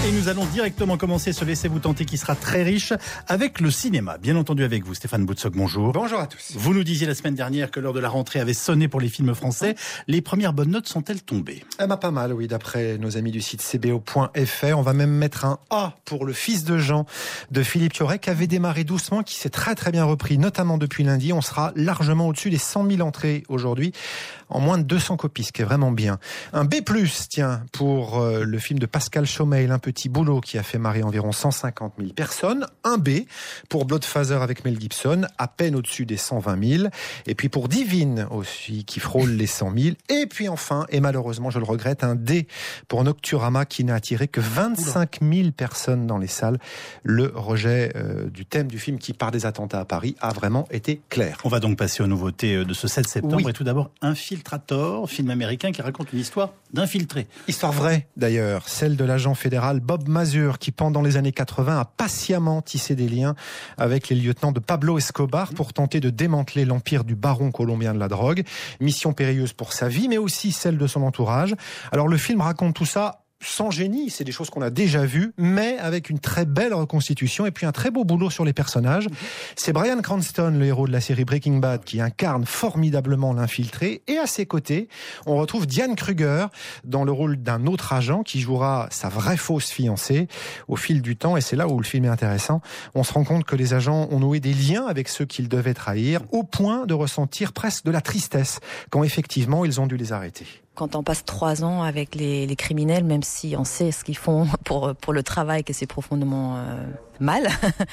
Et nous allons directement commencer ce Laissez-vous tenter qui sera très riche avec le cinéma. Bien entendu avec vous, Stéphane Boutsock, bonjour. Bonjour à tous. Vous nous disiez la semaine dernière que l'heure de la rentrée avait sonné pour les films français. Les premières bonnes notes sont-elles tombées ? Pas mal, oui, d'après nos amis du site cbo.fr. On va même mettre un A pour Le Fils de Jean de Philippe Thioret, qui avait démarré doucement, qui s'est très très bien repris, notamment depuis lundi. On sera largement au-dessus des 100 000 entrées aujourd'hui, en moins de 200 copies, ce qui est vraiment bien. Un B+, tiens, pour le film de Pascal Chaumeil, Un petit boulot, qui a fait marrer environ 150 000 personnes. Un B pour Bloodfather avec Mel Gibson, à peine au-dessus des 120 000. Et puis pour Divine aussi, qui frôle les 100 000. Et puis enfin, et malheureusement je le regrette, un D pour Nocturama, qui n'a attiré que 25 000 personnes dans les salles. Le rejet du thème du film, qui part des attentats à Paris, a vraiment été clair. On va donc passer aux nouveautés de ce 7 septembre. Oui. Et tout d'abord, Infiltrator, film américain qui raconte une histoire d'infiltré. Histoire vraie d'ailleurs, celle de l'agent fédéral Bob Mazur, qui pendant les années 80 a patiemment tissé des liens avec les lieutenants de Pablo Escobar pour tenter de démanteler l'empire du baron colombien de la drogue. Mission périlleuse pour sa vie, mais aussi celle de son entourage. Alors le film raconte tout ça sans génie, c'est des choses qu'on a déjà vues, mais avec une très belle reconstitution et puis un très beau boulot sur les personnages. C'est Bryan Cranston, le héros de la série Breaking Bad, qui incarne formidablement l'infiltré, et à ses côtés, on retrouve Diane Kruger dans le rôle d'un autre agent qui jouera sa vraie fausse fiancée. Au fil du temps, et c'est là où le film est intéressant, on se rend compte que les agents ont noué des liens avec ceux qu'ils devaient trahir, au point de ressentir presque de la tristesse quand effectivement ils ont dû les arrêter. Quand on passe 3 ans avec les criminels, même si on sait ce qu'ils font pour le travail, que c'est profondément mal,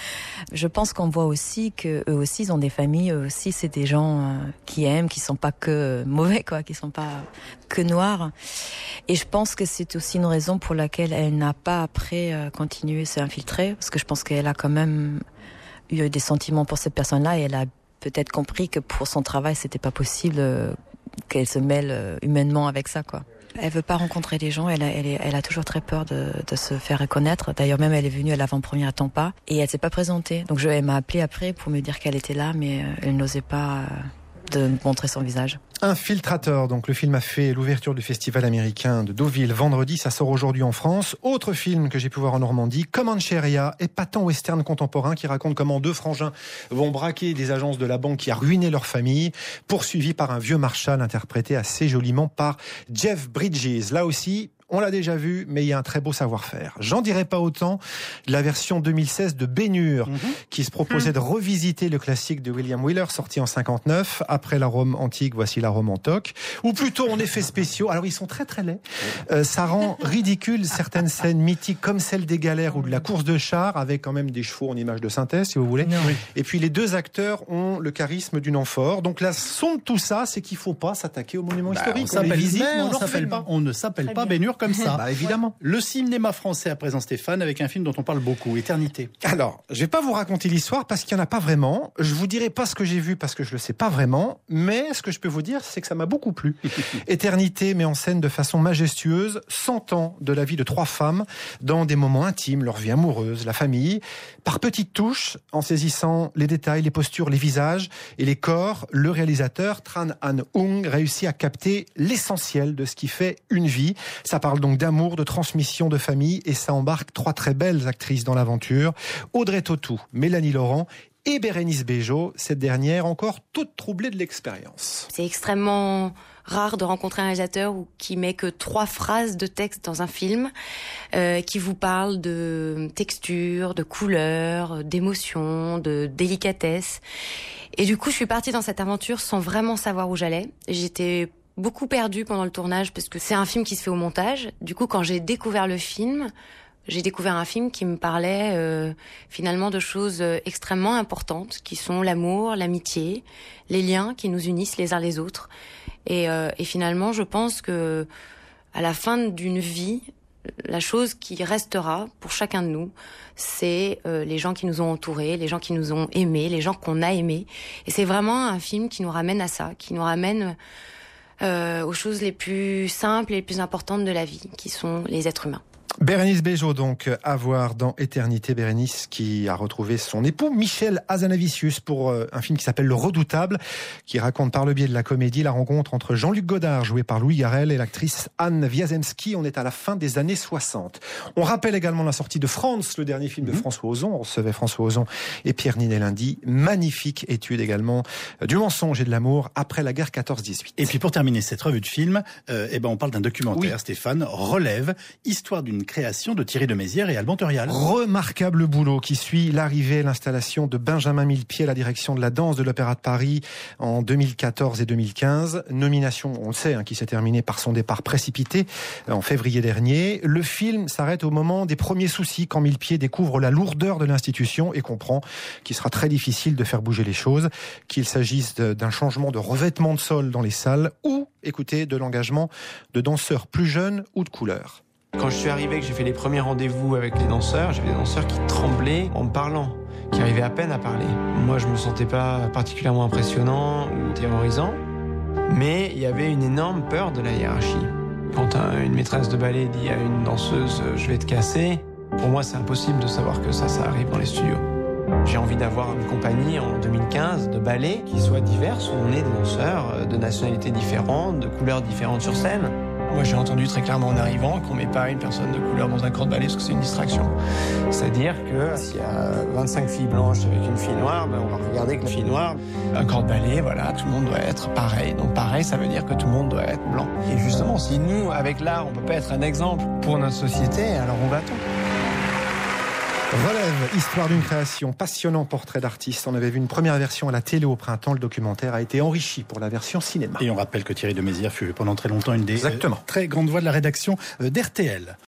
je pense qu'on voit aussi que eux aussi ils ont des familles, eux aussi c'est des gens qui aiment, qui sont pas que mauvais, quoi, qui sont pas que noirs. Et je pense que c'est aussi une raison pour laquelle elle n'a pas après continué à s'infiltrer, parce que je pense qu'elle a quand même eu des sentiments pour cette personne-là, et elle a peut-être compris que pour son travail c'était pas possible qu'elle se mêle humainement avec ça, quoi. Elle veut pas rencontrer les gens, elle a toujours très peur de se faire reconnaître. D'ailleurs, même elle est venue à l'avant-première à Tampa et elle s'est pas présentée. Donc elle m'a appelé après pour me dire qu'elle était là, mais elle n'osait pas de montrer son visage. Infiltrator, donc le film a fait l'ouverture du festival américain de Deauville vendredi, ça sort aujourd'hui en France. Autre film que j'ai pu voir en Normandie, Comanche Area, épatant western contemporain qui raconte comment 2 frangins vont braquer des agences de la banque qui a ruiné leur famille, poursuivis par un vieux marshal interprété assez joliment par Jeff Bridges. Là aussi, on l'a déjà vu, mais il y a un très beau savoir-faire. J'en dirais pas autant de la version 2016 de Ben-Hur, qui se proposait de revisiter le classique de William Wyler, sorti en 59. Après la Rome antique, voici la Rome en toc. Ou plutôt en effets spéciaux. Alors, ils sont très très laids. Ça rend ridicule certaines scènes mythiques, comme celle des galères ou de la course de chars, avec quand même des chevaux en image de synthèse, si vous voulez. Oui. Et puis, les 2 acteurs ont le charisme d'une amphore. Donc, la somme de tout ça, c'est qu'il faut pas s'attaquer aux monuments historiques. On ne s'appelle pas Ben-Hur comme ça. Évidemment. Le cinéma français à présent, Stéphane, avec un film dont on parle beaucoup, Éternité. Alors, je vais pas vous raconter l'histoire parce qu'il y en a pas vraiment. Je vous dirai pas ce que j'ai vu parce que je le sais pas vraiment. Mais ce que je peux vous dire, c'est que ça m'a beaucoup plu. Éternité met en scène de façon majestueuse 100 ans de la vie de 3 femmes dans des moments intimes, leur vie amoureuse, la famille. Par petites touches, en saisissant les détails, les postures, les visages et les corps, le réalisateur Tran Han Ung réussit à capter l'essentiel de ce qui fait une vie. Ça parle donc d'amour, de transmission, de famille, et ça embarque 3 très belles actrices dans l'aventure. Audrey Tautou, Mélanie Laurent et Bérénice Bejo, cette dernière encore toute troublée de l'expérience. C'est extrêmement rare de rencontrer un réalisateur qui met que 3 phrases de texte dans un film, qui vous parle de texture, de couleur, d'émotion, de délicatesse. Et du coup, je suis partie dans cette aventure sans vraiment savoir où j'allais. J'étais beaucoup perdue pendant le tournage parce que c'est un film qui se fait au montage. Du coup, quand j'ai découvert le film, j'ai découvert un film qui me parlait finalement de choses extrêmement importantes, qui sont l'amour, l'amitié, les liens qui nous unissent les uns les autres. Et finalement, je pense que à la fin d'une vie, la chose qui restera pour chacun de nous, c'est les gens qui nous ont entourés, les gens qui nous ont aimés, les gens qu'on a aimés. Et c'est vraiment un film qui nous ramène à ça, qui nous ramène aux choses les plus simples et les plus importantes de la vie, qui sont les êtres humains. Bérénice Bejo, donc, à voir dans Éternité. Bérénice qui a retrouvé son époux Michel Hazanavicius pour un film qui s'appelle Le Redoutable, qui raconte par le biais de la comédie la rencontre entre Jean-Luc Godard, joué par Louis Garrel, et l'actrice Anne Wiazemski. On est à la fin des années 60. On rappelle également la sortie de France, le dernier film de François Ozon. On recevait François Ozon et Pierre Ninet lundi. Magnifique étude également du mensonge et de l'amour après la guerre 14-18. Et puis pour terminer cette revue de film, on parle d'un documentaire, Stéphane, Relève, histoire d'une création de Thierry de Mézières et Alban Turial. Remarquable boulot qui suit l'arrivée et l'installation de Benjamin Millepied à la direction de la danse de l'Opéra de Paris en 2014 et 2015. Nomination, on le sait, qui s'est terminée par son départ précipité en février dernier. Le film s'arrête au moment des premiers soucis quand Millepied découvre la lourdeur de l'institution et comprend qu'il sera très difficile de faire bouger les choses, qu'il s'agisse d'un changement de revêtement de sol dans les salles ou, écoutez, de l'engagement de danseurs plus jeunes ou de couleur. Quand je suis arrivé, que j'ai fait les premiers rendez-vous avec les danseurs, j'avais des danseurs qui tremblaient en me parlant, qui arrivaient à peine à parler. Moi, je me sentais pas particulièrement impressionnant ou terrorisant, mais il y avait une énorme peur de la hiérarchie. Quand une maîtresse de ballet dit à une danseuse « je vais te casser », pour moi, c'est impossible de savoir que ça arrive dans les studios. J'ai envie d'avoir une compagnie en 2015 de ballet qui soit diverse, où on est des danseurs de nationalités différentes, de couleurs différentes sur scène. Moi, j'ai entendu très clairement en arrivant qu'on met pas une personne de couleur dans un corps de ballet parce que c'est une distraction. C'est-à-dire que s'il y a 25 filles blanches avec une fille noire, on va regarder que la fille noire, un corps de ballet, voilà, tout le monde doit être pareil. Donc pareil, ça veut dire que tout le monde doit être blanc. Et justement, si nous, avec l'art, on peut pas être un exemple pour notre société, alors on va tout. Relève, histoire d'une création, passionnant portrait d'artiste. On avait vu une première version à la télé au printemps. Le documentaire a été enrichi pour la version cinéma. Et on rappelle que Thierry de Mézières fut pendant très longtemps une des très grandes voix de la rédaction d'RTL.